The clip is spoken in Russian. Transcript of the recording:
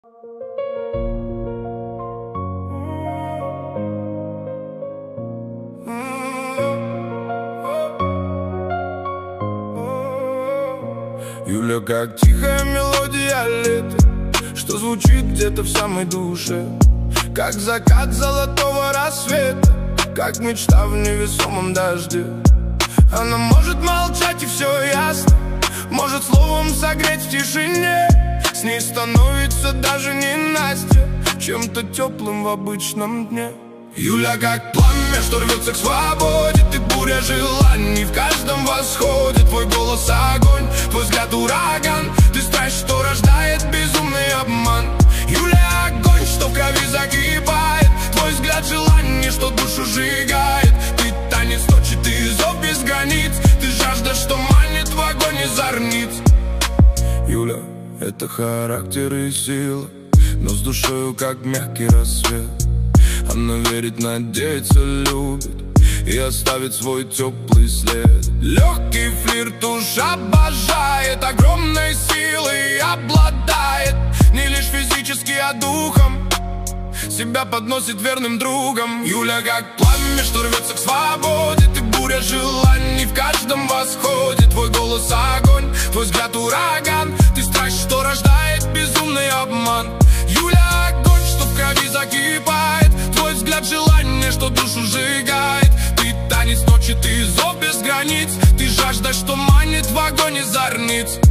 Юля, как тихая мелодия лета, что звучит где-то в самой душе, как закат золотого рассвета, как мечта в невесомом дожде. Она может молчать и все ясно, может словом согреть в тишине. С ней становится даже не Настя, чем-то теплым в обычном дне. Юля, как пламя, что рвется к свободе, ты буря желаний в каждом восходе. Твой голос огонь, твой взгляд ураган, ты страсть, что рождает безумный обман. Юля, огонь, что в крови закипает, твой взгляд желаний, что душу сжигает. Ты танец ночи, ты зов без границ, ты жажда, что манит в огонь из зорниц. Юля, это характер и сила, но с душою как мягкий рассвет. Она верит, надеется, любит и оставит свой теплый след. Легкий флирт уж обожает, огромной силой обладает. Не лишь физически, а духом себя подносит верным другом. Юля, как пламя, что рвется к свободе, ты буря желаний в каждом восходе. Твой голос огонь, твой взгляд ураган, ты страсть, что рождает безумный обман. Юля, огонь, что в крови закипает, твой взгляд желание, что душу сжигает. Ты танец ночи, ты зов без границ, ты жажда, что манит в огонь из зорниц.